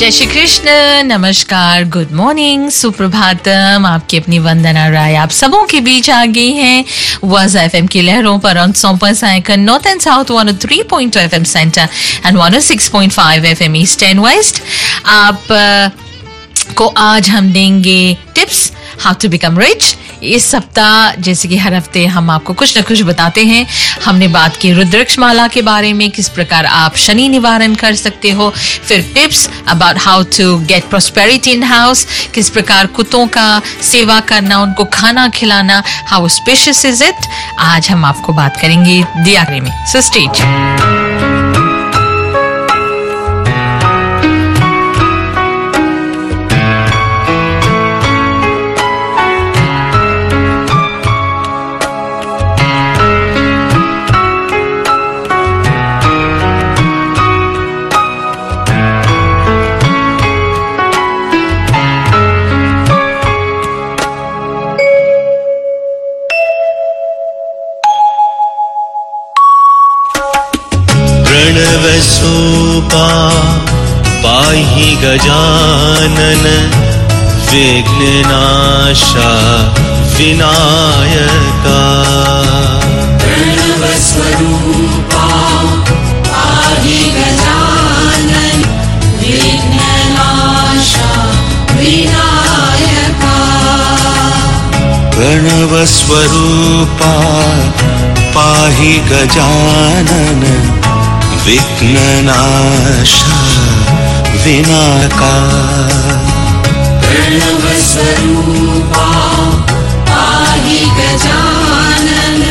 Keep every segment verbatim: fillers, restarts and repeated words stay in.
जय श्री कृष्ण, नमस्कार, good morning, Suprabhatam. आपकी अपनी वंदना राय आप सबों के बीच आ गई हैं वाज़ा एफएम की लहरों पर ऑन सौ point north and south, one o three point two FM centre and one o six point five FM east and west. आप uh, को आज हम देंगे tips how to become rich. इस सप्ताह जैसे कि हर हफ्ते हम आपको कुछ न कुछ बताते हैं। हमने बात की रुद्राक्ष माला के बारे में, किस प्रकार आप शनि निवारण कर सकते हो। फिर tips about how to get prosperity in house, किस प्रकार कुत्तों का सेवा करना, उनको खाना खिलाना, हाउ स्पेशियस इज इट। आज हम आपको बात करेंगे दिया में। So stay tuned. प्रणवस्वरूपा पाहि गजानन विघ्ननाशा विनायका। प्रणवस्वरूपा पाहि गजानन विघ्ननाशा विनायका। प्रणवस्वरूपा पाहि गजानन विघ्ननाशा विनायका। प्रणवस्वरूपा पाहि गजानन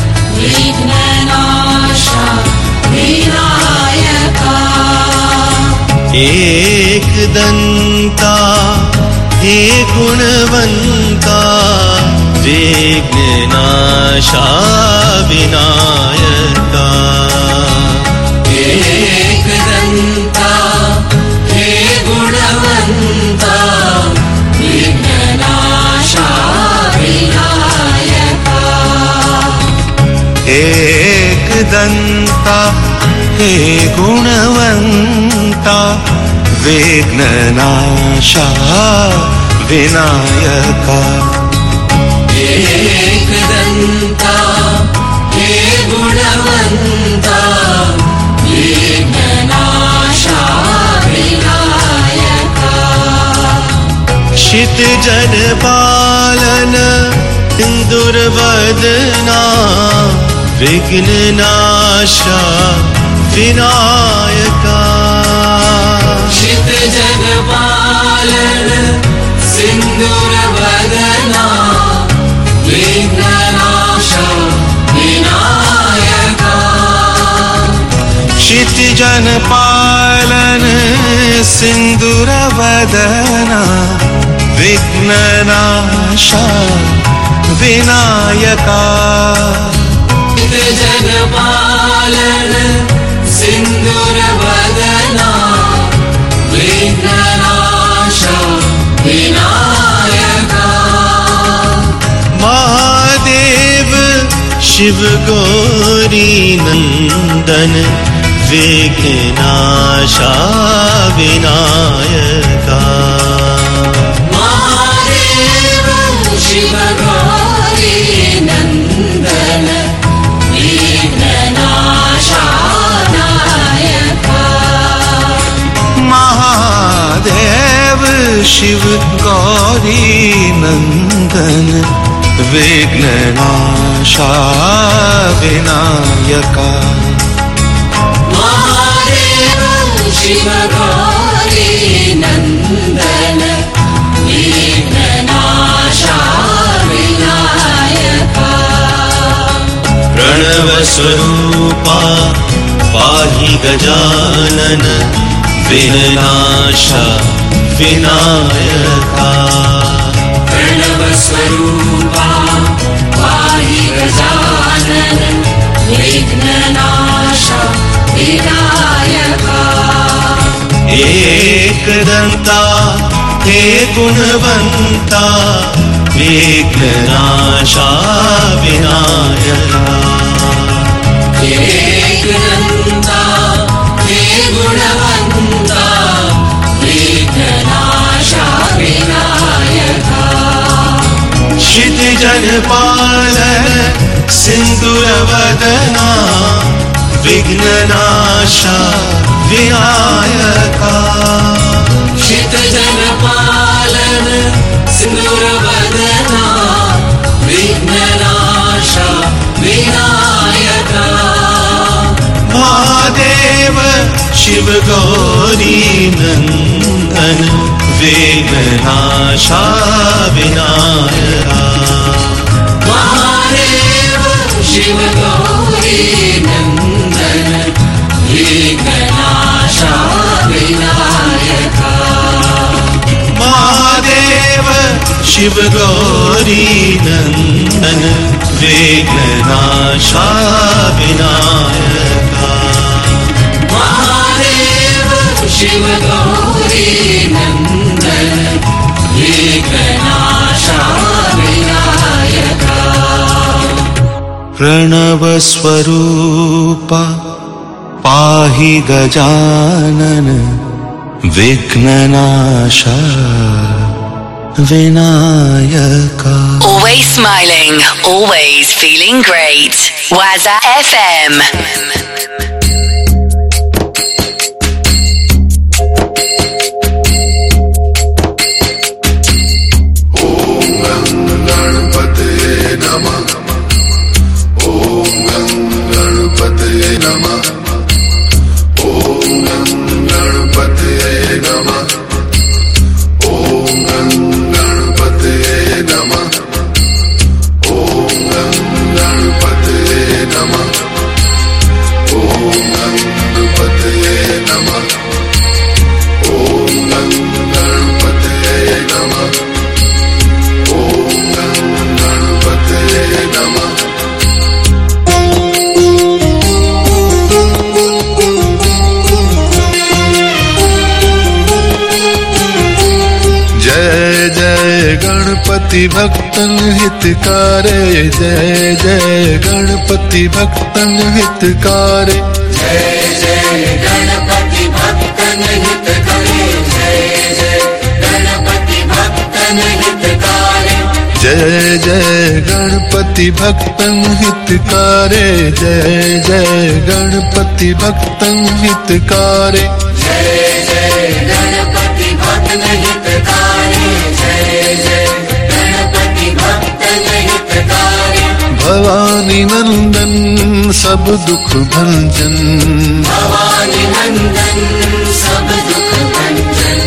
विघ्ननाशा विनायका। एकदंता हे गुणवंता विघ्ननाशा विनायका। एकदंता हे गुणवंता विघ्ननाशा विनायका। एकदंता हे गुणवंता विघ्ननाशा विनायका। एकदंता हे गुणवंता विघ्ननाशा विनायका। क्षितिजन पालन दुर्वदना विघ्ननाशा विनायका। क्षितिजन पालन सिंदूरवदना विघ्ननाशा विनायका। क्षितिजन पालन सिंदूरवदना विघ्ननाशा विनायका। क्षितिजन पालन सिंदूरवदना विघ्ननाशा विनायका। महादेव शिव गौरी नंदन विघ्ननाशा विनायका। महादेव शिव गौरी नंदन विघ्ननाशा विनायका। महादेव शिव गौरी नंदन विघ्ननाशा विनायका। महादेव शिव गौरी नंदन विघ्ननाशा विनायका। प्रणवस्वरूपा पाहि गजानन विघ्ननाशा विनायका। प्रणवस्वरूपा पाहि गजानन विघ्ननाशा विनायका। एकदंता हे गुणवंता विघ्ननाशा विनायका। एकदंता हे गुणवंता क्षितिजनपाल सिन्दूरवदना विघ्ननाशा विनायका क्षितिजनपालन सिन्दूरवदना विघ्ननाशा विनायका महादेव शिव गौरी नंदन विघ्ननाशा विनायका महादेव शिव गौरी नंदन विघ्ननाशा विनायका महादेव शिव गौरी नंदन विघ्ननाशा विनायका महादेव शिव गौरी नंदन विघ्ननाशा विनायका प्रणव स्वरूपा पाहि Gajanan विघ्ननाशा Vinayaka Always smiling, always feeling great. Waza F M. Ganpati भक्तन हितकारे जय जय गणपति भक्तन हितकारे जय जय गणपति भक्तन हितकारे जय जय गणपति भक्तन हितकारे जय जय गणपति भक्तन हितकारे जय जय गणपति भक्तन हितकारे जय जय गणपति भक्तन हितकारे जय जय गणपति भक्तन हितकारे भवानी नंदन सब दुख भंजन भवानी नंदन सब दुख भंजन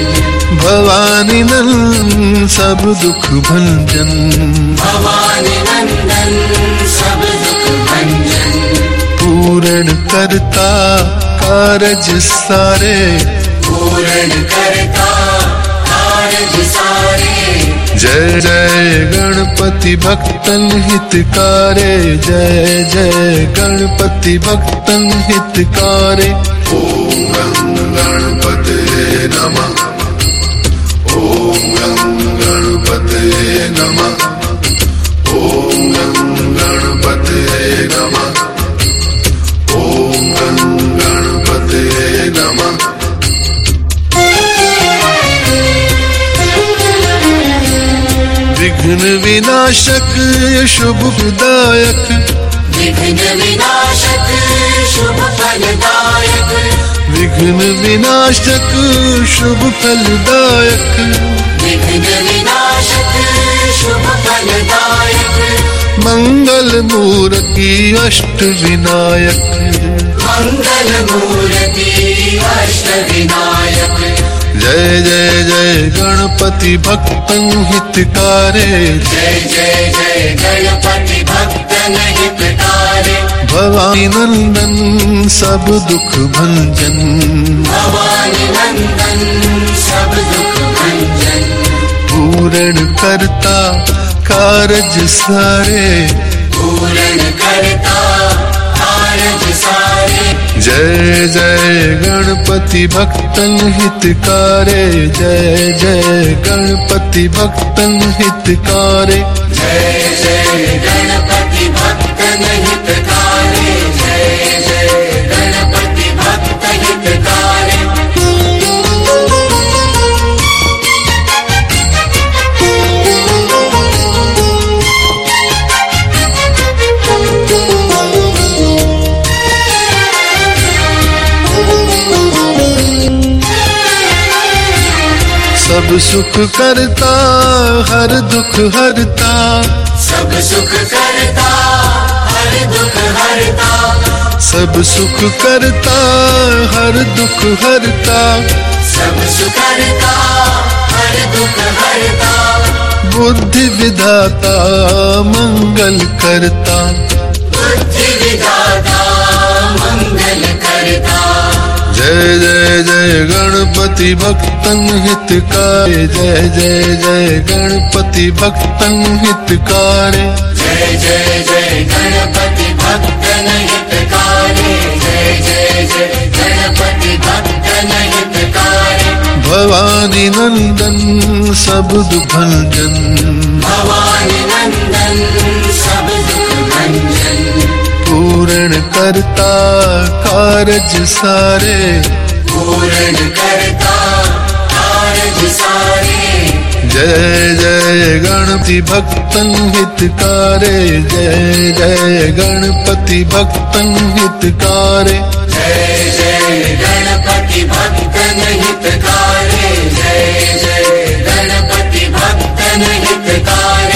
भवानी नंदन सब दुख भंजन भवानी नंदन सब दुख भंजन पूर्ण करता कारज सारे पूर्ण करता कारज सारे जय जय गणपति भक्तन हितकारे जय जय गणपति भक्तन हितकारे ओम गणपतये नमः ओम गणपतये नमः ओम गणपतये नमः ओम गणपतये नमः विघ्न विनाशक शुभ प्रदायक विघ्न विनाशक शुभ फलदायक विघ्न विनाशक शुभ फलदायक विघ्न विनाशक शुभ फलदायक मंगल मूर्ति अष्ट विनायक मंगल मूर्ति अष्ट विनायक जय जय जय गणपति भक्तन हितकारे जय जय जय गणपति भक्तन हितकारे भवानी नंदन सब दुख भंजन भवानी नंदन सब दुख भंजन पूर्ण करता कारज सारे पूर्ण करता कारज सारे जय जय गणपति भक्तन हितकारे जय जय गणपति भक्तन हितकारे जय जय गणपति भक्तन हितकारे जय जय गणपति भक्त हितकारे सब सुख करता हर दुख हरता, सब सुख करता हर दुख हरता, सब सुख करता हर दुख हरता, सब सुख करता हर दुख हरता, बुद्धि विधाता मंगल करता, बुद्धि विधाता मंगल करता। जय जय जय गणपति भक्तन हितकारे, जय जय जय गणपति भक्तन हितकारे, जय जय जय गणपति भक्तन हितकारे, जय जय जय गणपति भक्तन हितकारे। भवानी नंदन सब दुख भंजन, भवानी नंदन सब दुख भंजन, पूर्ण करता कारज सारे, पूर्ण करता कारज सारे। जय जय गणपति भक्तन हितकारे, जय जय गणपति भक्तन हितकारे, जय जय गणपति भक्तन हितकारे, जय जय गणपति भक्तन हितकारे।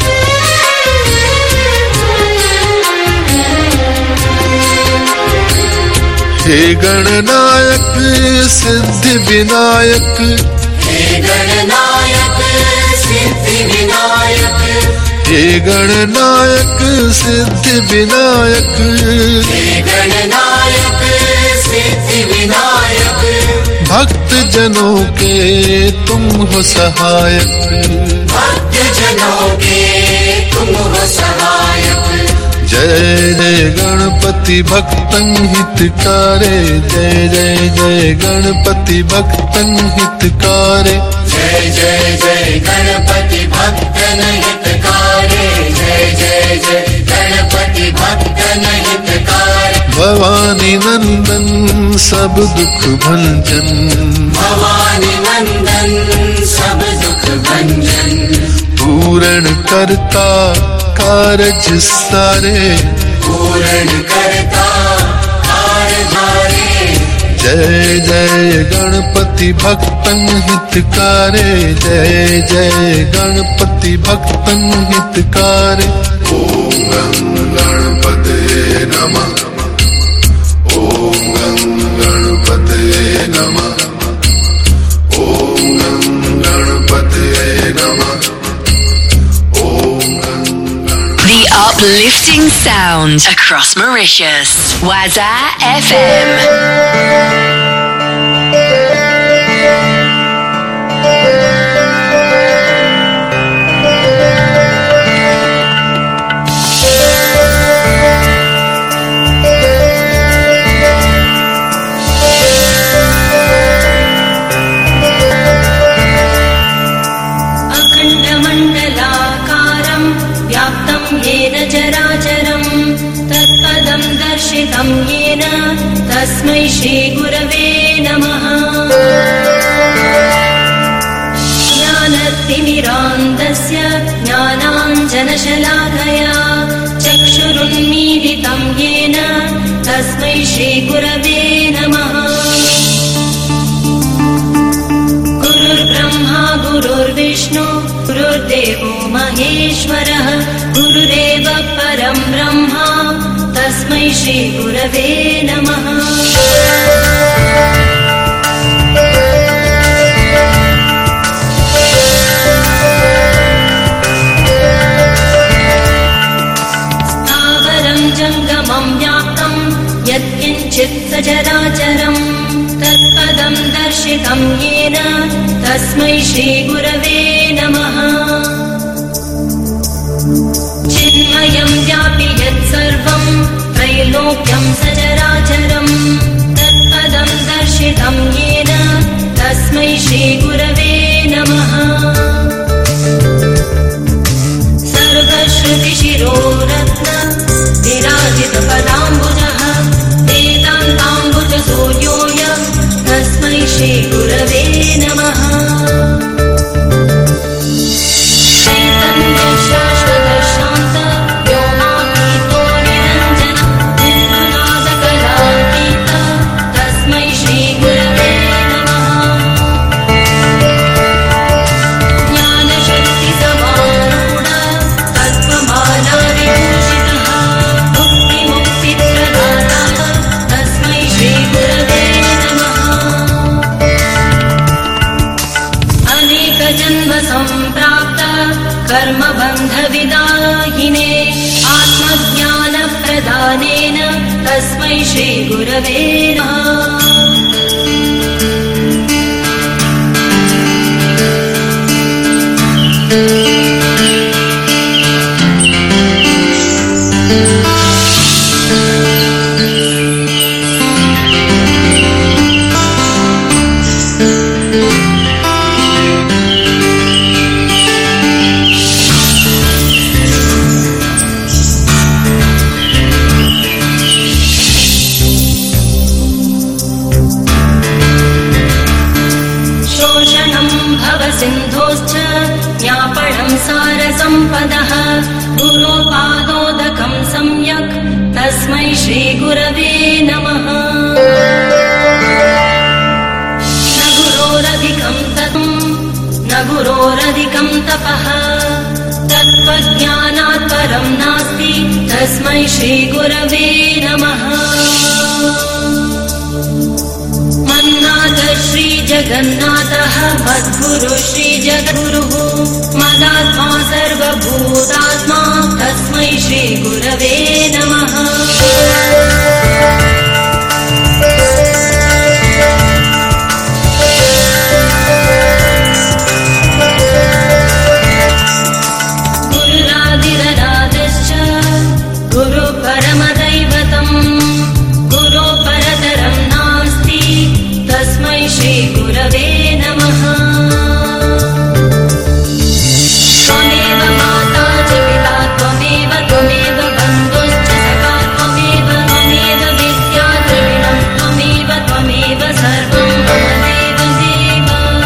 हे गणनायक सिद्धि विनायक, हे गणनायक सिद्धि विनायक, हे गणनायक सिद्धि विनायक, हे गणनायक सिद्धि विनायक। भक्त जनों के तुम हो सहायक, भक्त जनों के तुम हो सहायक। जय जय गणपति भक्तन हितकारे, जय जय जय गणपति भक्तन हितकारे, जय जय जय गणपति भक्तन हितकारे, जय जय जय गणपति भक्तन हितकारे। भवानी नंदन सब दुख भंजन, भवानी नंदन सब दुख भंजन, पूर्ण करता कारज सारे, पूर्ण करता कारज सारे। जय जय गणपति भक्तन हितकारे, जय जय गणपति भक्तन हितकारे। ॐ गं गणपते नमः, ॐ गं गणपते नमः, ॐ गं गणपते नमः, ॐ गं The uplifting sound across Mauritius. Waza F M. येन तस्मै श्री गुरवे नमः। ज्ञानतिमिरान्धस्य ज्ञानाञ्जनशलाकया चक्षुरुन्मीलितं येन तस्मै श्री गुरवे नमः। गुरुर्ब्रह्मा गुरुर्विष्णु गुरुर्देवो महेश्वरः, गुरुरेव परं ब्रह्मा तस्मै श्री गुरवे नमः। स्थावरं जङ्गमं व्याप्तं यत्किञ्चित् सचराचरं तत्पदं दर्शितं येन तस्मै श्री गुरवे नमः। चिन्मयं व्यापि यत्सर्वं त्रैलोक्यं सचराचरं तत्पदं दर्शितं येन तस्मै श्री गुरवे नमः। सर्वश्रुतिशिरोरत्न विराजितपदाम्बुजः वेदान्ताम्बुजसूर्योऽयं तस्मै श्री गुरवे नमः। श्री गुरवे नमः गुरुपादोदकं सम्यक् तस्मै श्री गुरवे नमः न गुरोरधिकं ततं न गुरोरधिकं तपः तत्त्वज्ञानात् परं नास्ति तस्मै श्री गुरवे नमः मन्नाथ श्री जगन्नाथः मद्गुरु श्री जगद्गुरुः मदात्मा सर्वभूतात्मा तस्मै श्री गुरवे नमः गुरुरादिरनादश्च गुरु परमदैवतम् गुरु परतरं नास्ति तस्मै श्री गुरवे नमः त्वमेव माता च पिता त्वमेव त्वमेव बन्धुश्च सखा त्वमेव त्वमेव विद्या द्रविणं त्वमेव त्वमेव सर्वं मम देव देव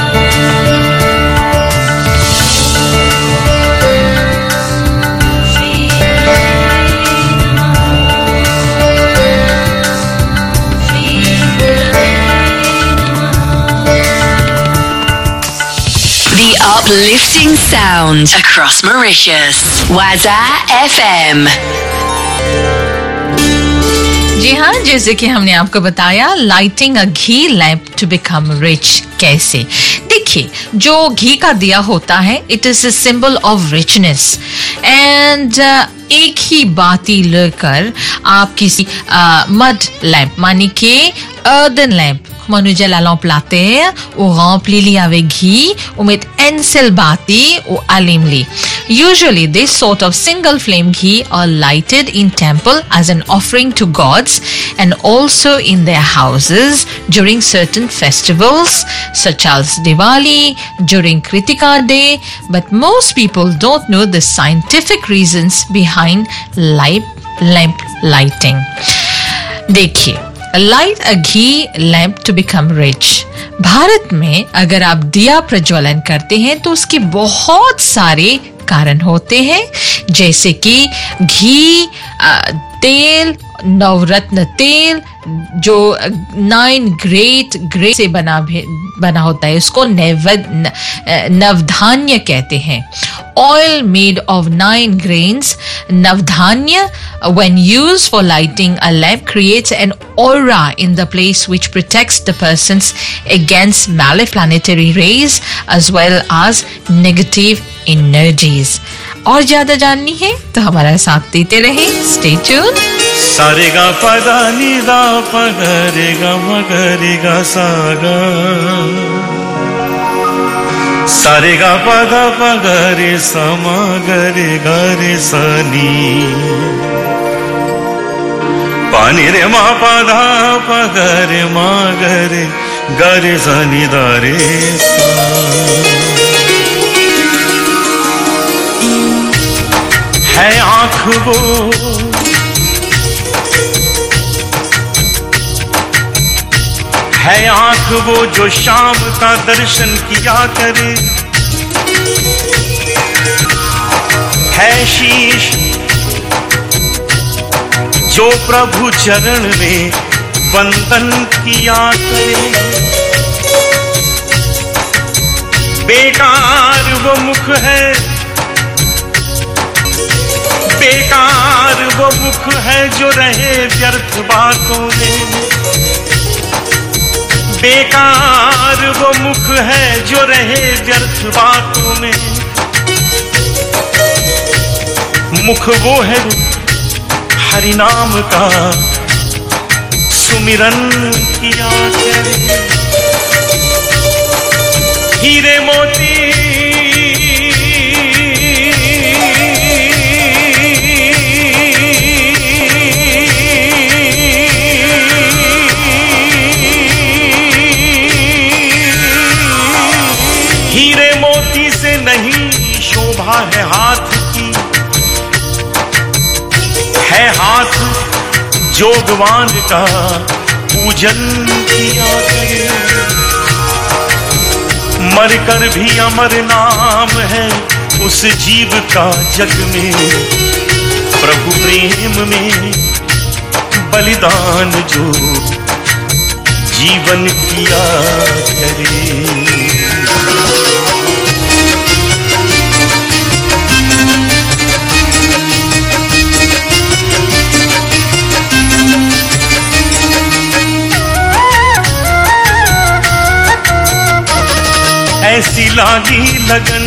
Shri The uplifting sound across Mauritius. Waza F M. जी हाँ, जैसे कि हमने आपको बताया, lighting a ghee lamp to become rich कैसे। देखिए, जो घी का दिया होता है, it is a symbol of richness and एक ही बाती लेकर आप किसी मड लैम्प मानी के earthen lamp Manuja la lampe la terre, ou rempli li avec ghee, ou met un seul bati ou alimli. Usually, this sort of single flame ghee are lighted in temple as an offering to gods and also in their houses during certain festivals such as Diwali, during Kritika Day, but most people don't know the scientific reasons behind lamp, lamp lighting. देखिए, light a ghee lamp to become rich. Bharat में अगर आप दिया प्रज्वलन करते हैं तो उसके बहुत सारे कारण होते हैं, जैसे कि घी, तेल, नवरत्न तेल जो नाइन ग्रेट ग्रेट से बना बना होता है, उसको नवधान्य कहते हैं। Oil made of nine grains, navdhanya, when used for lighting a lamp, creates an aura in the place which protects the persons against malign planetary rays as well as negative energies. और ज्यादा जाननी है तो हमारा साथ देते रहे। Stay tuned. सारे गा पदा नी दा प ग रे ग म ग रे ग सा ग सारे गा प ग प ग रे स म ग रे ग रे स नी पानी रे म प धा प ग रे म ग रे ग रे स नी द रे सा है आँख वो है आँख वो जो शाम का दर्शन किया करे, है शीश जो प्रभु चरण में वंदन किया करे, बेकार वो मुख है बेकार वो मुख है जो रहे व्यर्थ बातों में, बेकार वो मुख है जो रहे व्यर्थ बातों में, मुख वो है हरि नाम का सुमिरन किया करे। हीरे मोती हीरे मोती से नहीं शोभा है हाथ की, है हाथ जोगवान का पूजन किया करे। मरकर भी अमर नाम है उस जीव का जग में, प्रभु प्रेम में बलिदान जो जीवन किया करे। ऐसी लागी लगन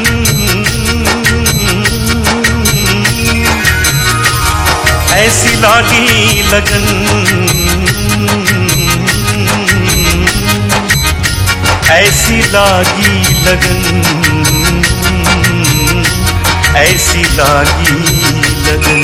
ऐसी लागी लगन ऐसी लागी लगन ऐसी लागी लगन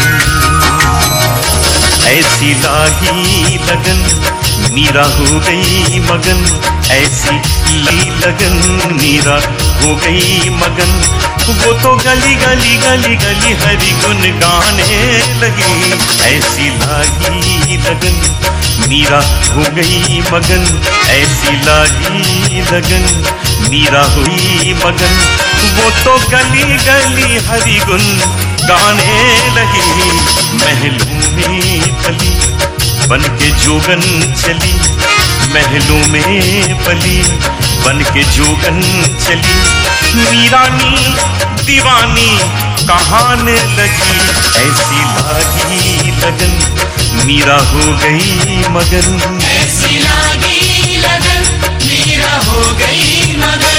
ऐसी लागी लगन मीरा हो गई मगन। ऐसी ली लगन मीरा हो गई मगन। वो तो गली गली गली गली हरि गुन गाने लगी। ऐसी लागी लगन मीरा हो गई मगन। ऐसी लागी लगन मीरा हुई मगन। वो तो गली गली हरि गुन गाने लगी। महलों में पली बन के जोगन चली। महलों में पली बन के जोगन चली। मीरानी दीवानी कहाने लगी। ऐसी लागी लगन मीरा हो गई मगन। ऐसी लागी लगन मीरा हो गई मगन।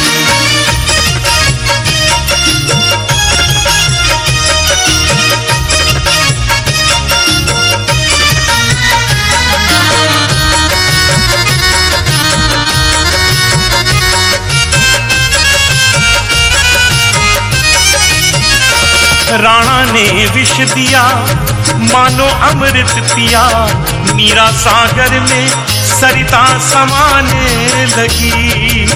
राणा ने विष दिया मानो अमृत पिया। मीरा सागर में सरिता समाने लगी।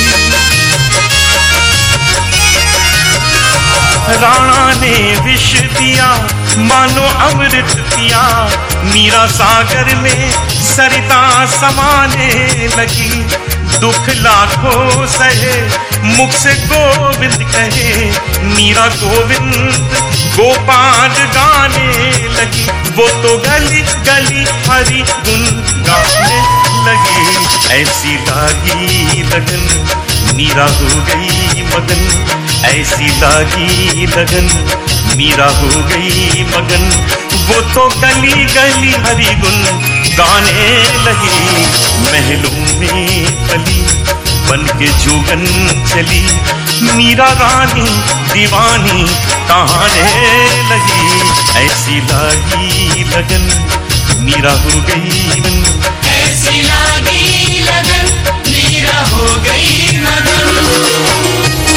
राणा ने विष दिया मानो अमृत पिया। मीरा सागर में सरिता समाने लगी। दुख लाखों सहे मुख से गोविंद कहे। मीरा गोविंद गोपाल गाने लगी। वो तो गली गली हरि गुन गाने लगी। ऐसी लागी लगन मीरा हो गई मगन। ऐसी लागी लगन मीरा हो गई मगन। वो तो गली गली हरि गुन गाने लगी। महलों में पली बन के जोगन चली। मीरा रानी दीवानी कहाने लगी। ऐसी लागी लगन मीरा हो गई मगन। ऐसी लागी लगन मीरा हो गई मगन।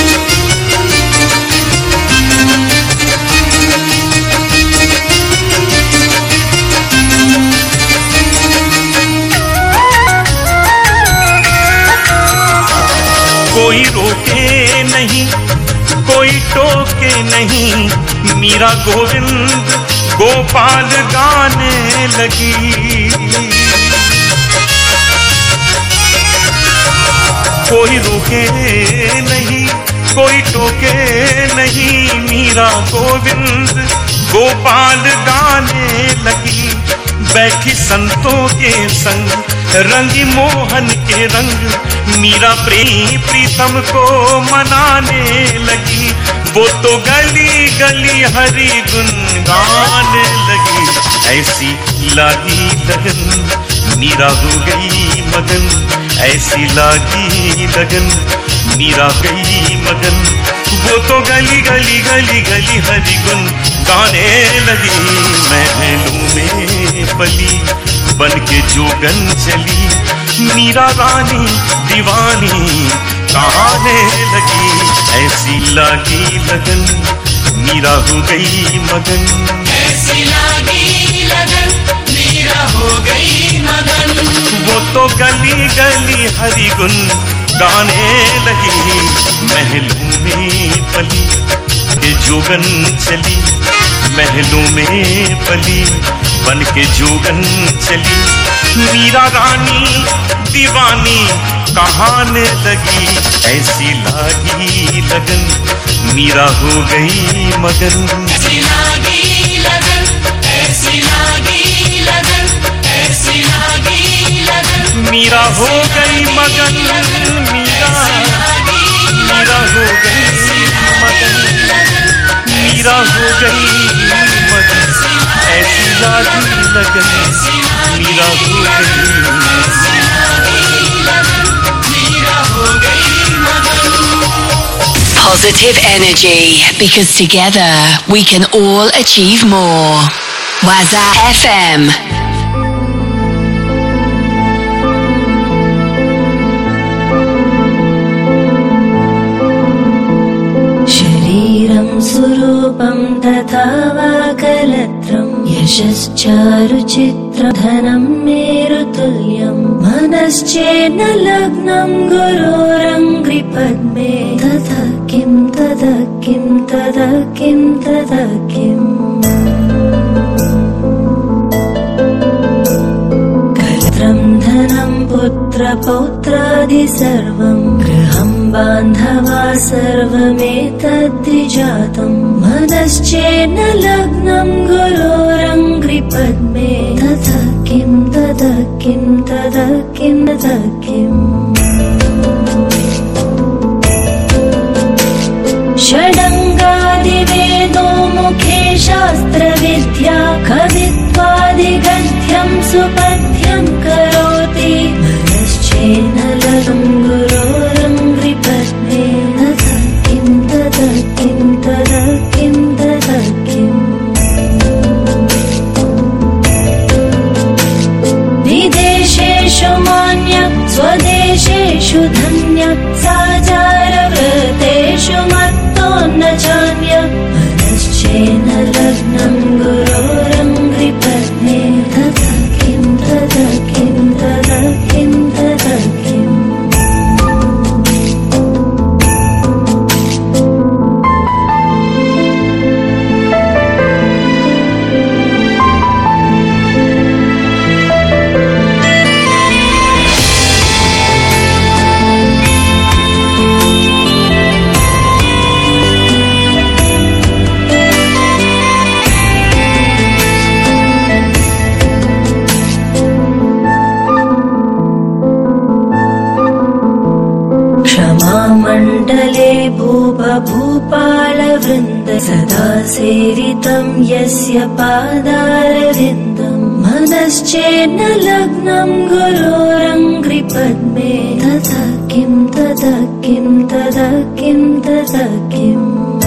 कोई रोके नहीं कोई टोके नहीं। मीरा गोविंद गोपाल गाने लगी। कोई रोके नहीं कोई टोके नहीं। मीरा गोविंद गोपाल गाने लगी। बैठी संतों के संग रंगी मोहन के रंग। मीरा प्रेम प्रीतम को मनाने लगी। वो तो गली गली हरि गुन गाने लगी। ऐसी लागी लगन मीरा हो गई मगन। ऐसी लागी लगन मीरा गई मगन। वो तो गली गली गली गली हरि गुन गाने लगी। महलों में पली बन के जोगन चली, मीरा रानी दीवानी कहाने लगी, ऐसी लागी लगन मीरा हो गई मगन, ऐसी लागी लगन मीरा हो गई मगन। वो तो गली गली हरि गुन गाने लगी, महलों में पली के जोगन चली, महलों में पली बन के जोगन चली, मीरा रानी दीवानी कहाने लगी, ऐसी लागी लगन मीरा हो गई मगन, ऐसी लागी लगन ऐसी लागी लगन ऐसी लागी लगन मीरा हो गई मगन, मीरा मीरा हो गई मगन, मीरा हो गई मगन, ऐसी लागी लगन मीरा हो गई Positive energy, because together we can all achieve more. Waza F M. शरीरं सुरूपं तथा वा कलत्रं यशश्चारुचित्रं धनं मेरुतुल्यं मनश्चेन्न लग्नं गुरोरङ्घ्रिपद्मे तथा किं तदा किं तदा किं तदा किम् कलत्रं धनं पुत्रपौत्रादि सर्वं गृहं बान्धवा सर्वमेतद्विजातं मनश्चेन्न लग्नं गुरोरङ्घ्रिपद्मे तथा किं तदा किं तदा किं तदा किम् षडङ्गादिवेदो मुखे शास्त्रविद्या कवित्वादिगद्यं सुपद्यं करोति मनश्चेन्न लग्नं गुरोरङ्घ्रिपद्मे तथा किं तदा किं तदा किं तदा किम् विदेशेषु मान्यः स्वदेशेषु धन्यः साचारव्रतेषु मत्तो न चान्यः मनश्चेन्न लग्नं गुरोरङ्घ्रिपद्मे तथा किं तदा किं तदा किं तदा किम् मण्डले भूपभूपालवृन्द सदा सेवितं यस्य पादारविन्दं मनश्चेन्न लग्नं गुरोरङ्घ्रिपद्मे तथा किं तदा किं तदा किं तदा किम्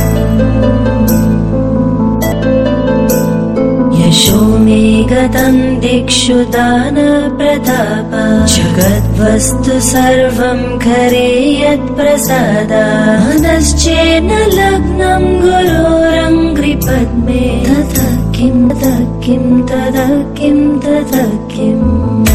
यशो मे गतं दिक्षु दानप्रताप जगद्वस्तु सर्वं करे यत्प्रसादा मनश्चेन्न लग्नं गुरोरङ्घ्रिपद्मे तथा किं तदा किं तदा किं तदा किम्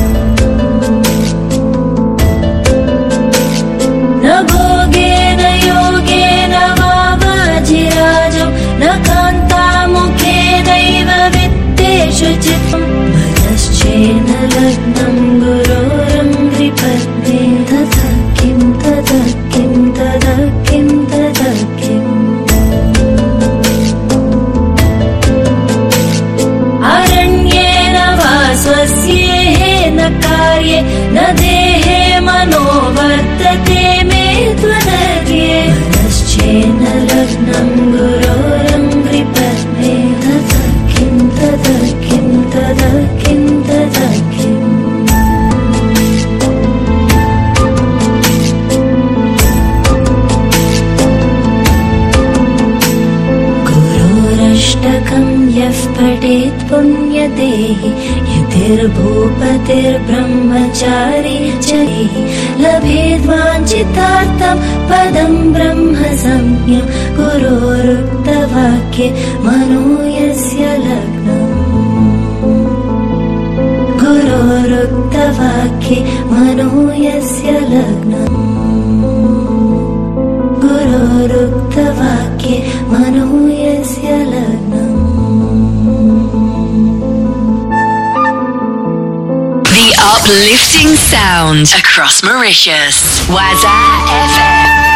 न भोगेन योगेन वा वाजिराजो न कान्तामुखेनैव वित्तेषु चित्तं मनश्चेन्न लग्नं गुरोरङ्घ्रिपद्मे तथा किं तदा किं तदा किं तदा किम् अरण्येन वा स्वस्येन कार्ये न देहे मनो वर्तते मे त्वनर्ये मनश्चेन्न लग्नं गुरोरङ्घ्रिपद्मे तथा किं तदा किं तदा किं तदा किम् पठेत् पुण्यदेहि यतिर्भूपतिर्ब्रह्मचारी चैहि लभेद्वाञ्छितार्थं पदं ब्रह्म संज्ञं गुरोरुक्तवाक्ये मनो यस्य लग्नम् गुरोरुक्तवाक्ये मनो यस्य लग्नम् गुरोरुक्तवाक्ये मनो यस्य लग्नम्. The uplifting sound across Mauritius. Waza F M.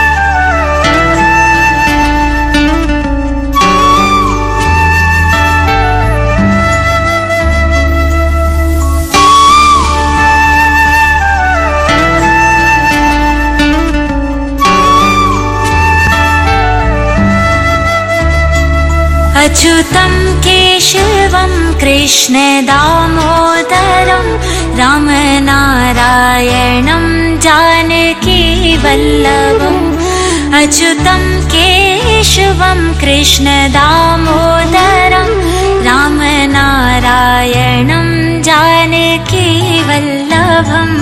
अच्युतं केशवं कृष्ण दामोदरं रामनारायणं जानकी वल्लभम् अच्युतं केशवं कृष्ण दामोदरं रामनारायणं जानकी वल्लभम्.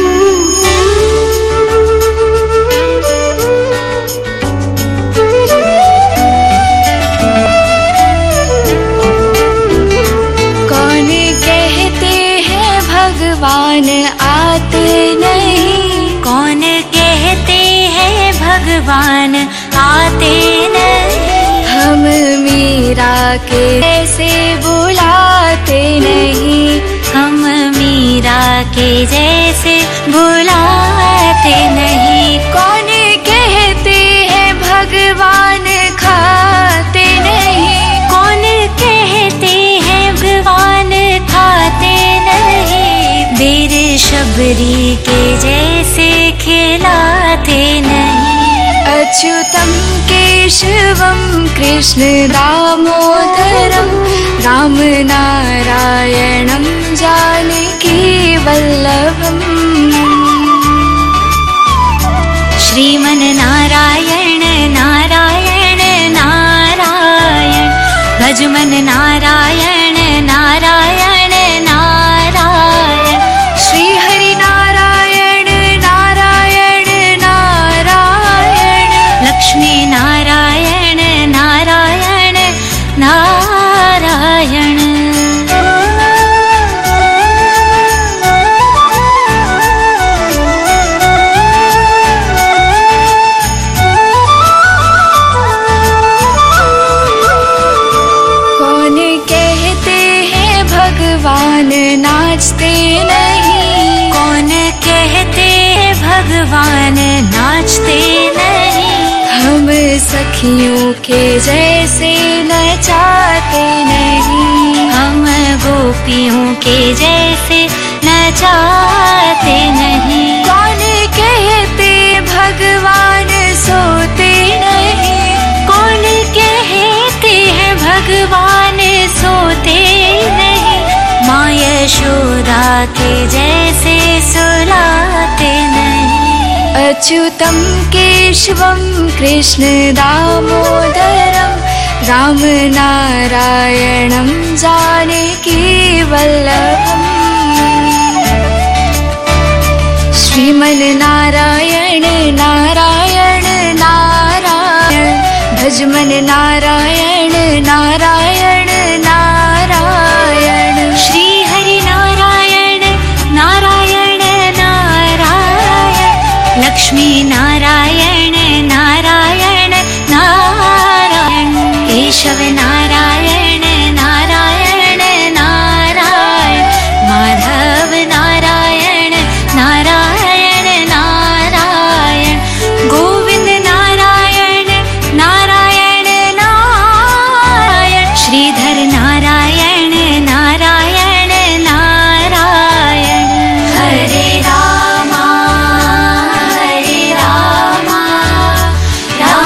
भगवान आते नहीं, कौन कहते हैं भगवान आते नहीं, हम मीरा के जैसे बुलाते नहीं, हम मीरा के जैसे बुलाते नहीं. कौन कहते हैं भगवान खाते नहीं, कौन कहते हैं भगवान खाते नहीं, वीर शबरी के जैसे खिलाते नहीं. अच्युतं केशवं कृष्ण दामोदरं रामनारायणं जानकी वल्लभम्. श्रीमन नारायण नारायण नारायण, भजमन नारायण नारायण नारायण, श्री हरि नारायण नारायण नारायण, लक्ष्मी नारायण नारायण नारायण. भगवान नाचते नहीं, कौन कहते भगवान नाचते नहीं, हम सखियों के जैसे नचाते नहीं, हम गोपियों के जैसे नचाते नहीं. कौन कहते भगवान सोते नहीं, कौन कहते हैं भगवान सोते नहीं, माँ यशोदा के जैसे सुलाते नहीं. अच्युतं केशवं कृष्ण दामोदरं रामनारायणं जानकी वल्लभम्. श्रीमन नारायण नारायण नारायण, भजमन नारायण नारायण नारायण, श्री हरि नारायण नारायण नारायण, लक्ष्मी नारायण नारायण नारायण, केशव नारायण नारायण नारायण, माधव नारायण नारायण नारायण, गोविंद नारायण नारायण नारायण, श्रीधर नारायण नारायण नारायण. हरे रामा हरे Rama Ram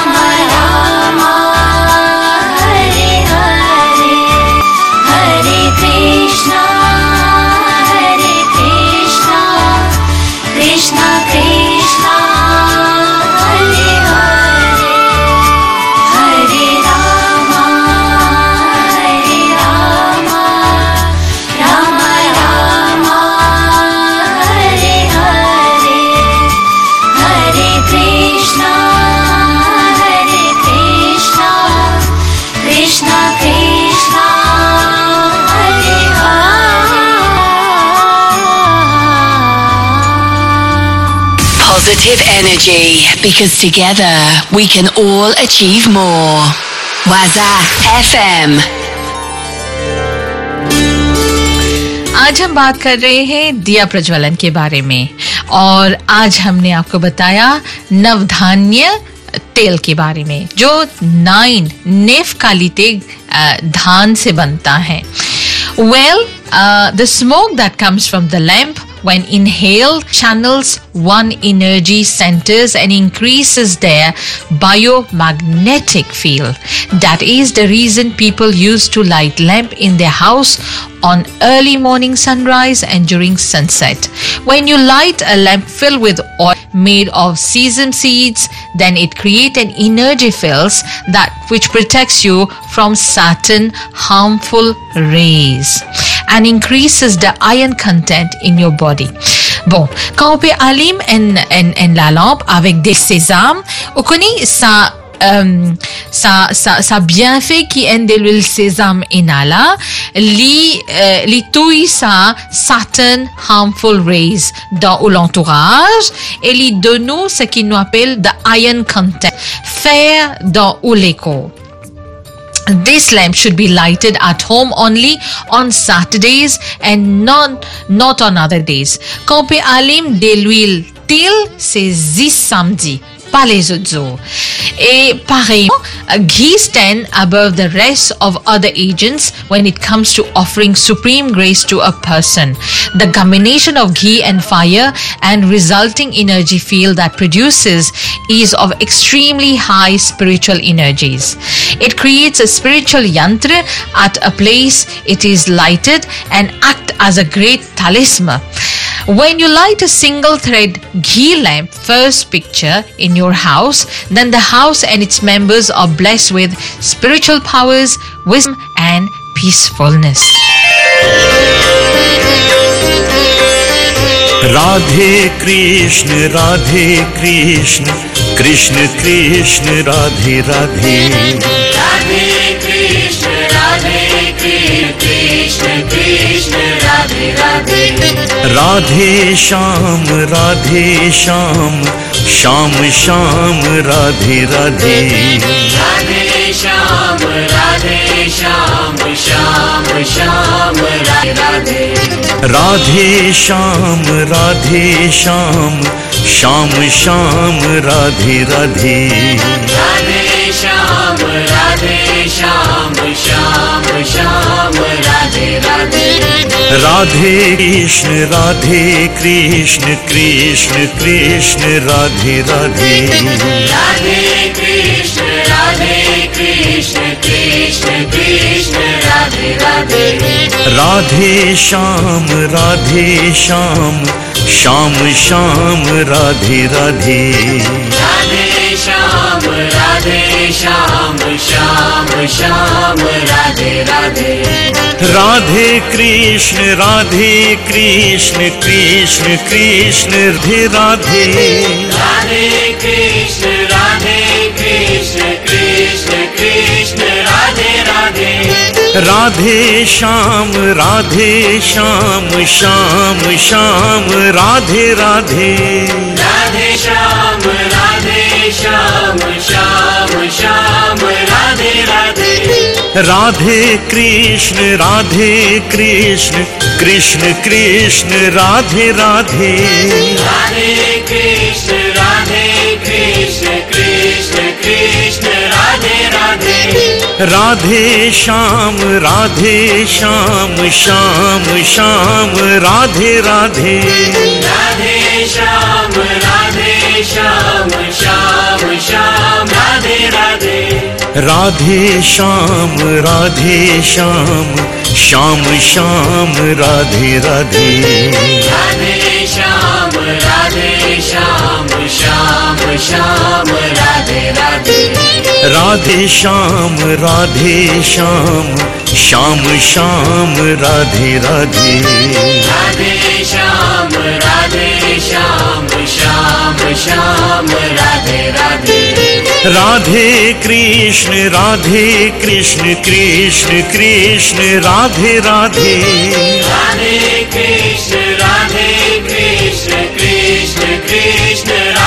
positive energy because together we can all achieve more. Waza F M. आज हम बात कर रहे हैं दिया प्रज्वलन के बारे में और आज हमने आपको बताया नवधान्य तेल के बारे में जो नाइन नेफकालिते धान से बनता है. Well, uh, the smoke that comes from the lamp when inhaled channels one energy centers and increases their biomagnetic field. That is the reason people used to light lamp in their house on early morning sunrise and during sunset. When you light a lamp filled with oil made of sesame seeds, then it creates an energy field that which protects you from certain harmful rays and increases the iron content in your body. Bon, quand on peut allumer en, en, en la lampe avec des sésames, on connaît ça, um, ça, ça, ça bienfait qui est de l'huile sésame inhala, li, uh, li touille ça certain harmful rays dans l'entourage et li donne nous ce qu'il nous appelle the iron content, fer dans l'écho. This lamp should be lighted at home only on Saturdays and not, not on other days. Quand on peut allumer de l'huile til, c'est dix samedi, pas les autres jours. Et pareillement, ghee stand above the rest of other agents when it comes to offering supreme grace to a person. The combination of ghee and fire and resulting energy field that produces is of extremely high spiritual energies. It creates a spiritual yantra at a place it is lighted and act as a great talisman. When you light a single thread ghee lamp first picture in your house, then the house and its members are blessed with spiritual powers, wisdom and peacefulness. Radhe Krishna, Radhe Krishna, Krishna Krishna, Radhe Radhe. Radhe Krishna, Radhe Krishna, Krishna Radhe Radhe. Radhe Shyam, Radhe Shyam, Shyam Shyam, Radhe Radhe. Radhe Shyam, Radhe Shyam, Shyam Shyam Radhe Radhe. Radhe Shyam, Radhe Shyam, Shyam Shyam, Radhe Radhe. Radhe Shyam, Radhe Shyam, Shyam Shyam Radhe Radhe. Radhe Krishna, Radhe Krishna, Krishna Krishna, Radhe Radhe. Radhe Krishna, Radhe Krishna, Krishna Krishna Radhe Radhe. Radhe Shyam, Radhe Shyam, Shyam Shyam, Radhe Radhe. Radhe Shyam, Radhe Shyam, Shyam Shyam Radhe Radhe. Radhe Krishna, Radhe Krishna, Krishna Krishna, Radhe Radhe. Radhe Krishna, Radhe Krishna, Krishna Krishna Radhe Radhe. Radhe Shyam, Radhe Shyam, Shyam Shyam, Radhe Radhe. Radhe Shyam, Radhe Shyam, Shyam Shyam Radhe Radhe. Radhe Krishna, Radhe Krishna, Krishna Krishna, Radhe Radhe. Radhe Krishna, Radhe Krishna, Krishna Krishna Radhe Radhe. Radhe Shyam, Radhe Shyam, Shyam Shyam, Radhe Radhe. Radhe Shyam, Radhe Shyam, Shyam Shyam Radhe Radhe. Radhe Shyam, Radhe Shyam, Shyam Shyam, Radhe Radhe. Radhe Shyam, Radhe Shyam, Shyam Shyam Radhe Radhe. Radhe Shyam, Radhe Shyam, Shyam Shyam, Radhe Radhe. Radhe Shyam, Radhe Shyam, Shyam Shyam Radhe Radhe. Radhe Krishna, Radhe Krishna, Krishna Krishna, Radhe Radhe. Radhe Krishna, Radhe Krishna, Krishna Krishna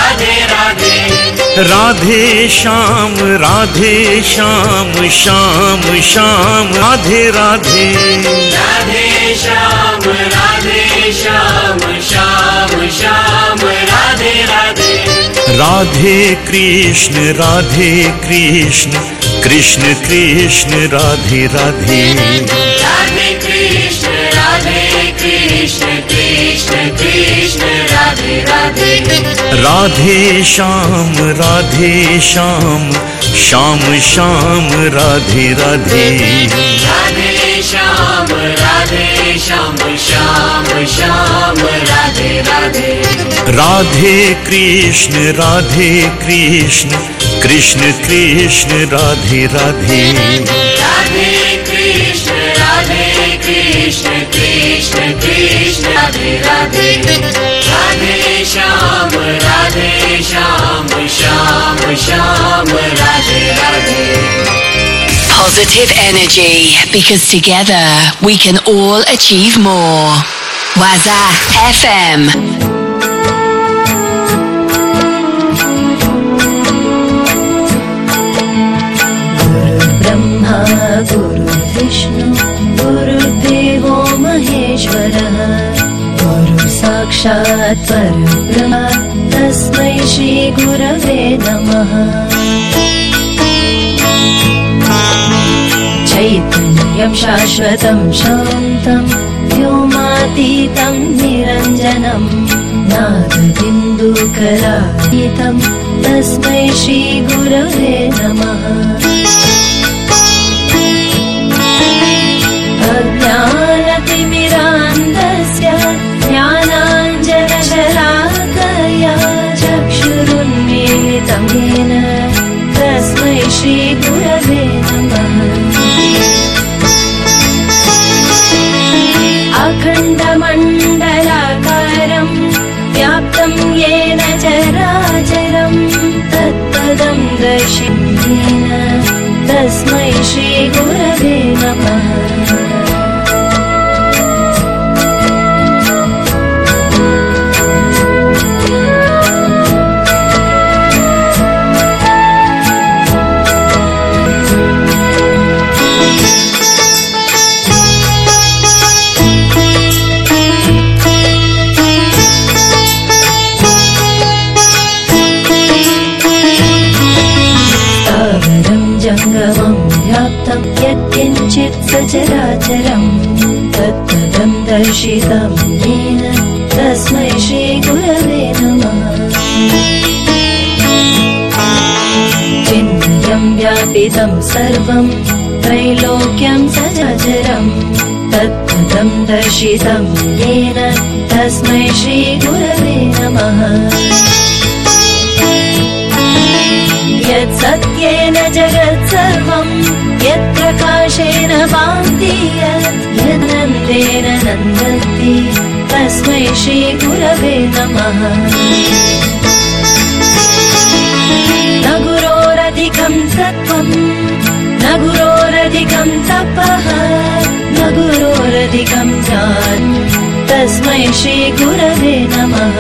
Radhe Shyam Radhe Shyam Shyam Shyam Radhe Radhe Radhe Shyam Radhe Shyam Shyam Shyam Radhe Radhe Radhe Krishna Radhe Krishna Krishna Krishna Radhe Radhe Radhe Krishna Radhe Krishna Krishna Krishna Radhe Radhe Radhe Shyam Radhe Shyam Shyam Shyam Radhe Radhe Radhe Shyam Radhe Shyam Shyam Shyam Radhe Radhe Radhe Krishna Radhe Krishna Krishna Krishna Radhe Radhe Radhe Krishna Radhe Krishna Krishna Krishna Radhe Radhe Radhe Shyam Radhe Shyam Shyam Shyam Radhe Radhe Positive energy, because together we can all achieve more. Waza F M. Brahma गुरु विष्णु गुरुदेवो महेश्वरः गुरु साक्षात् परब्रह्म तस्मै श्री गुरवे नमः। चैतन्यं शाश्वतं शान्तं व्योमातीतं निरञ्जनं नादबिन्दुकलातीतं तस्मै श्री गुरवे नमः। अज्ञानतिमिरान्धस्य ज्ञानाञ्जनशलाकया चक्षुरुन्मीलितं येन तस्मै श्री गुरवे नमः। अखण्डमण्डलाकारं व्याप्तं येन चराचरं तत्पदं दर्शयेन तस्मै श्री गुरवे नमः। जङ्गमं व्याप्तं यत्किञ्चित् सचराचरं तत्पदं दर्शितं येन तस्मै श्री गुरवे नमः। चिन्मयं व्यापितं सर्वं त्रैलोक्यं सचराचरं तत्पदं दर्शितं येन तस्मै श्री गुरवे नमः। यत् सत्येन जगत् सर्वं यत् प्रकाशेन भान्ति यत् नन्देन नन्दन्ति तस्मै श्री गुरवे नमः। न गुरोरधिकं सत्त्वं न गुरोरधिकं तपः न गुरोरधिकं ज्ञानं तस्मै श्री गुरवे नमः।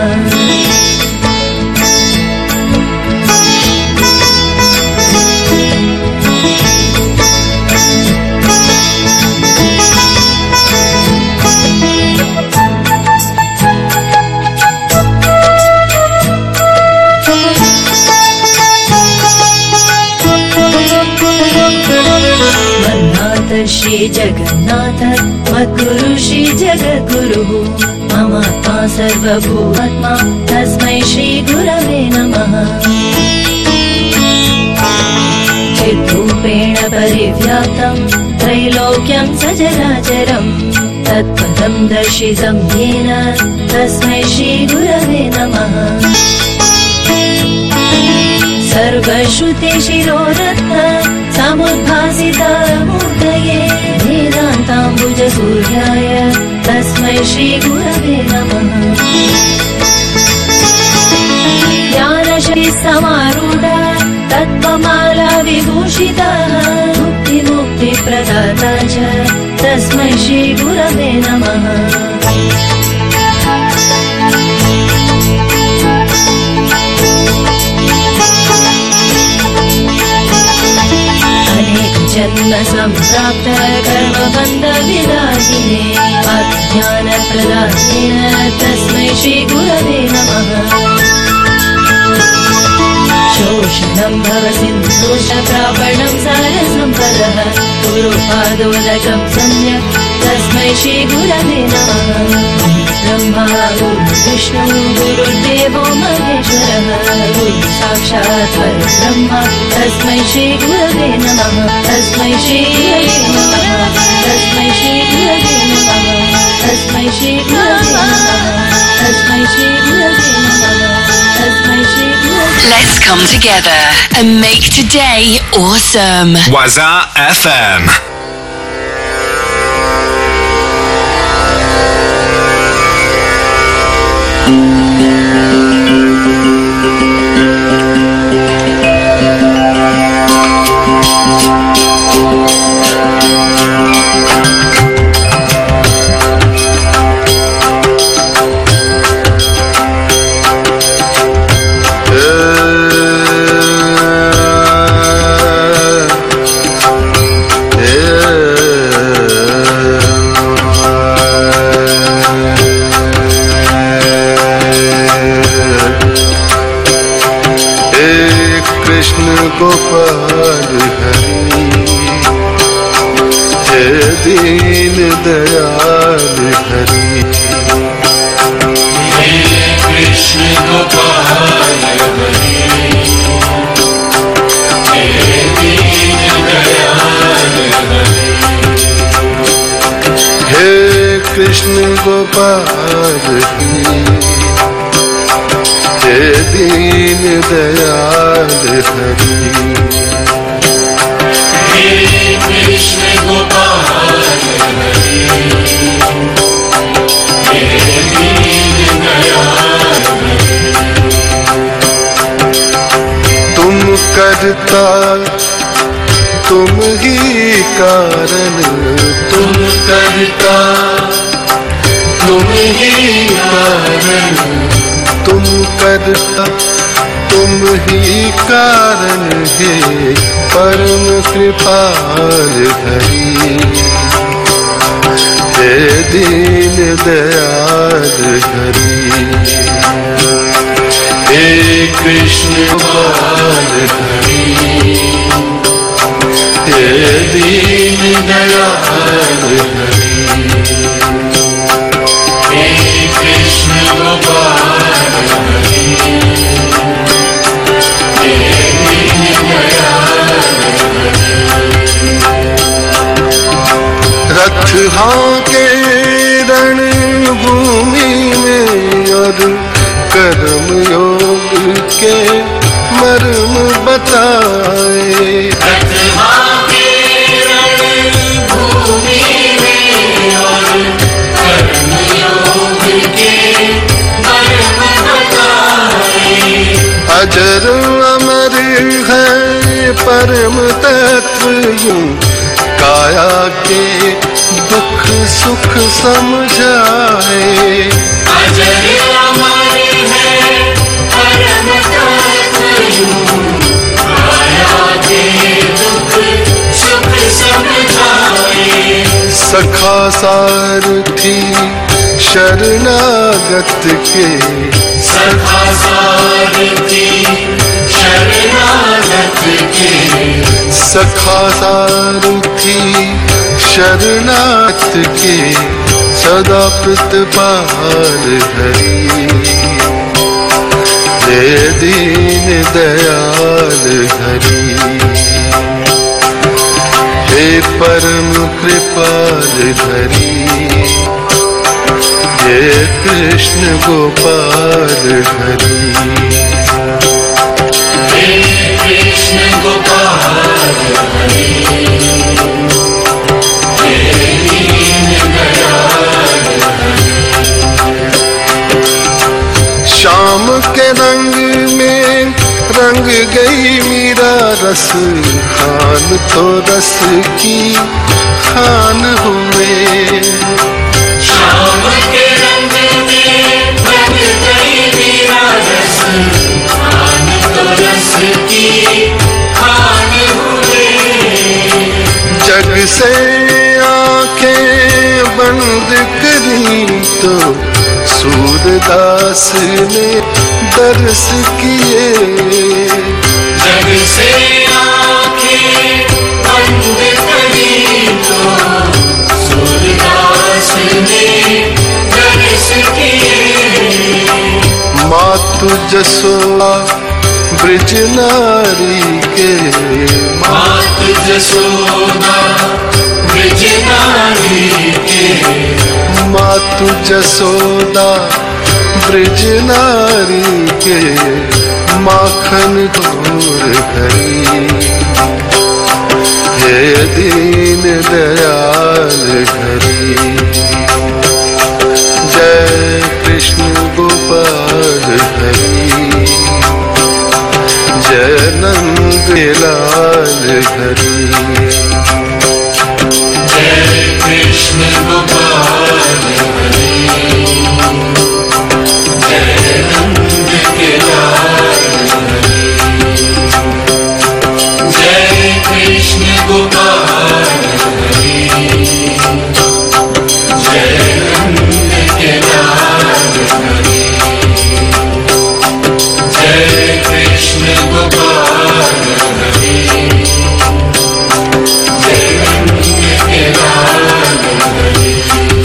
श्री जगन्नाथ मद्गुरु श्री जगद्गुरुः ममात्मा सर्वभूतात्मा तस्मै श्री गुरवे नमः। चिद्रूपेण परिव्याप्तं त्रैलोक्यं सचराचरं तत्पदं दर्शितं येन तस्मै श्री गुरवे नमः। सर्वश्रुतिशिरोरत्न समुद्भासितमूर्तये वेदान्ताम्बुजसूर्याय तस्मै श्री गुरवे नमः। ज्ञानशक्तिसमारूढा तत्त्वमाला विभूषिता मुक्तिमुक्तिप्रदाता च तस्मै श्री गुरवे नमः। संप्राप्त कर्म बंध विनाशिने अज्ञान प्रदायिने तस्मै श्री गुरवे नमः शोषणं भव सिन्धुष प्रापणं सारसम्पदः गुरुपादोदकं सम्यक् तस्मै श्री गुरवे नमः ब्रह्मा गुरुर्विष्णु गुरुर्देवो महेश्वरः गुरु साक्षात् परब्रह्म तस्मै श्री गुरवे नमः तस्मै श्री गुरवे नमः तस्मै श्री गुरवे नमः तस्मै श्री गुरवे नमः तस्मै श्री गुरवे नमः तस्मै श्री गुरवे। Let's come together and make today awesome. Waza F M. Gopal Hari हे दीन दयाल हरि हे कृष्ण गोपाल हरि हे दीन दयाल हरि हे कृष्ण गोपाल हरि हे दीन दयाल हरि हे कृष्ण गोपाल हरि हे दीन दयाल हरि तुम करता तुम ही कारण तुम करता तुम ही कारण तुम करता तुम ही कारण है परम कृपाल हरि हे दीन दयाल हरि हे कृष्ण गोपाल हरि हे दीन दयाल हरि हे कृष्ण गोपाल हरि हे दीन दयाल रथ हाके रणभूमि में और कर्म योग के मर्म बताए रथ हाके रणभूमि में और कर्म योग के मर्म बताए अजर अमर है परम तत्व यूं काया के दुख सुख समझाए अजर अमर है परम तत्व यूं काया के दुख सुख समझाए सखा सारथी शरणागत के सखा सारथी शरणागत के सखा सारथी शरणागत के सदा प्रतिपाल हरि हे दीन दयाल हरि हे परम कृपाल हरि हे कृष्ण गोपाल हरि हे कृष्ण गोपाल हरि हे दीन दयाल हरि शाम के रंग में रंग गई मीरा रस खान तो रस की खान हुए शाम के रंग में रंग गई मीरा रस खान तो रस की खान हुए सूरदास ने दर्श किए जग से आंखें बंद करी तो सूरदास ने दर्श किए। मातु जसोदा ब्रज नारी के मातु जसोदा ब्रज नारी के मातु जसोदा ब्रज नारी के माखन दूर हरी हे दीन दयाल हरी। जय कृष्ण गोपाल हरी जय नंद लाल हरी। जय कृष्ण गोपाल हरी जय नंद लाल हरी। जय कृष्ण गोपाल हरी जय नंद लाल हरी। जय कृष्ण गोपाल हरी जय नंद लाल हरी।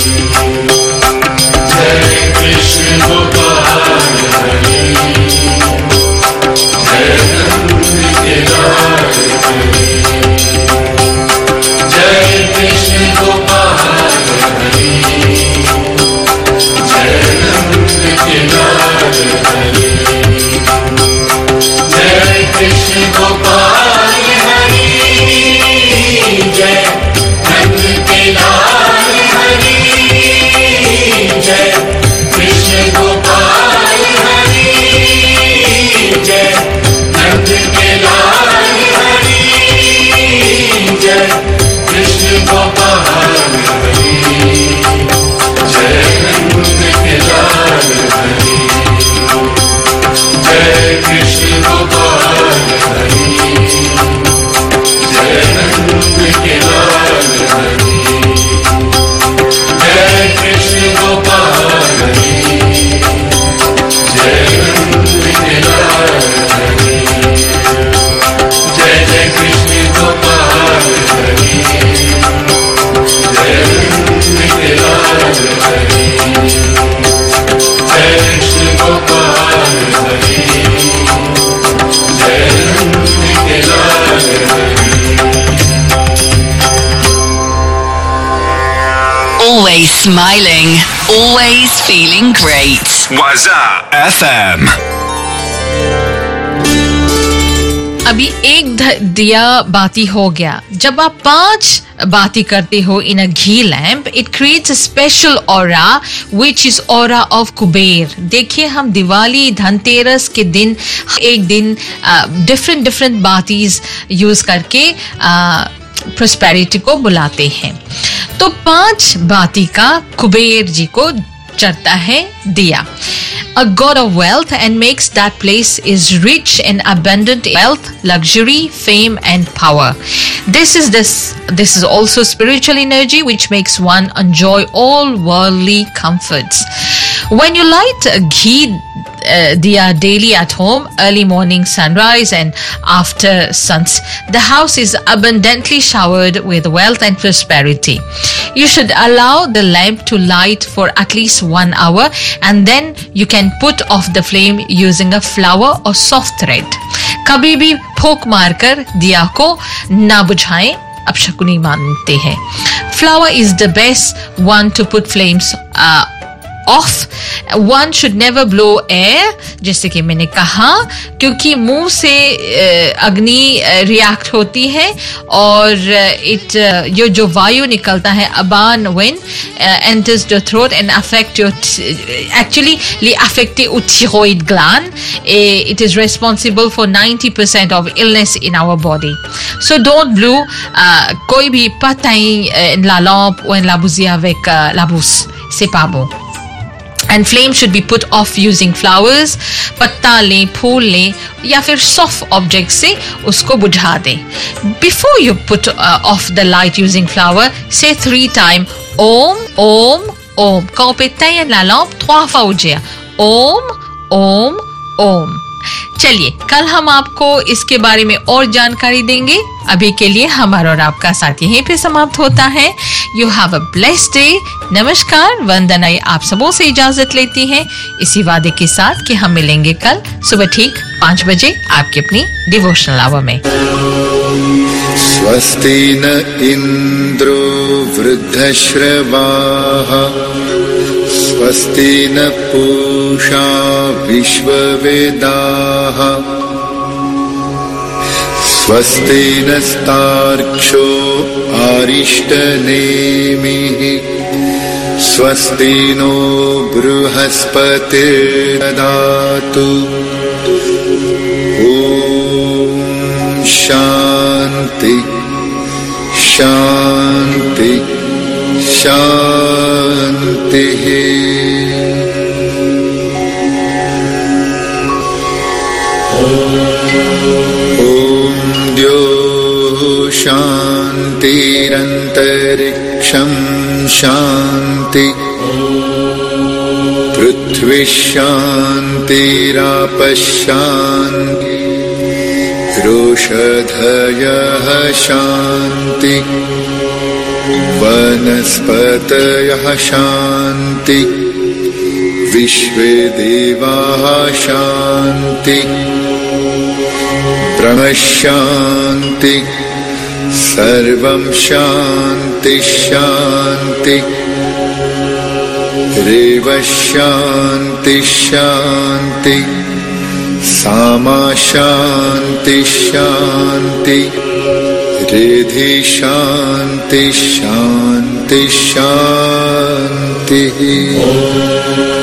जय कृष्ण गोपाल हरी जय नंद लाल हरी। जय कृष्ण गोपाल हरी जय नंद लाल हरी। जय कृष्ण गोपाल हरी जय नंद लाल हरी। जय कृष्ण गोपाल हरी जय नंद लाल हरी। जय कृष्ण गोपाल हरी जय नंद लाल हरी। जय कृष्ण गोपाल हरी जय नंद लाल हरी। जय कृष्ण गोपाल हरी जय नंद लाल हरी। जय जय कृष्ण गोपाल हरी जय नंद लाल हरी। जय कृष्ण गोपाल हरी जय नंद लाल हरी। Always smiling, always feeling great. Waza F M. अभी एक ध- दिया बाती हो गया। जब आप पांच बाती करते हो in a ghee lamp, it creates a special aura which is aura of Kuber. देखिए, हम दिवाली धनतेरस के दिन एक दिन डिफरेंट डिफरेंट बातीज यूज करके प्रोस्पेरिटी को बुलाते हैं। तो पांच बाती का कुबेर जी को चढ़ता है दिया, a god of wealth, and makes that place is rich and abundant in wealth, luxury, fame and power. This is this this is also spiritual energy which makes one enjoy all worldly comforts. When you light a ghee uh, diya daily at home, early morning sunrise and after suns, the house is abundantly showered with wealth and prosperity. You should allow the lamp to light for at least one hour and then you can put off the flame using a flower or soft thread. कभी भी फूंक मारकर दिया को ना बुझाएं, अपशकुनी मानते हैं. Flower is the best one to put flames uh, off. One should never blow air, जैसे कि मैंने कहा, क्योंकि मुंह से अग्नि रिएक्ट होती है और इट यो जो वायु निकलता है Aban wind uh, enters the throat and affect your actually affect your thyroid gland. Uh, it is responsible for ninety percent of illness in our body. So don't blow uh, कोई भी patin en la lampe ou en la bougie avec uh, la bouche. C'est pas bon. And flame should be put off using flowers. पत्ता लें, फूल लें या फिर soft object से उसको बुझा दें. Before you put uh, off the light using flower, say three times Om, Om, Om. Quand on péteint la lampe, trois fois au dia. Om Om Om. चलिए कल हम आपको इसके बारे में और जानकारी देंगे। अभी के लिए हमारा और आपका साथ यहीं पे समाप्त होता है। You have a blessed day. नमस्कार। वंदना आप सबों से इजाजत लेती हैं इसी वादे के साथ कि हम मिलेंगे कल सुबह ठीक पाँच बजे आपकी अपनी डिवोशनल आवर में। स्वस्ति न इंद्रो वृद्धश्रवाः स्वस्ति न पूषा विश्ववेदाः स्वस्ति नस्तार्क्ष्यो अरिष्टनेमिः स्वस्ति नो बृहस्पतिर्दधातु। ॐ शान्ति शान्ति शान्तिः। शान्तिरन्तरिक्षं शान्ति पृथ्वी शान्तिरापः शान्ति रोषधयः शान्ति वनस्पतयः शान्ति विश्वे देवाः शान्ति ब्रह्म शान्ति सर्वं शान्ति शान्ति रेव शान्ति शान्ति सामा शान्ति शान्ति रिद्धि शान्ति शान्ति शान्तिः।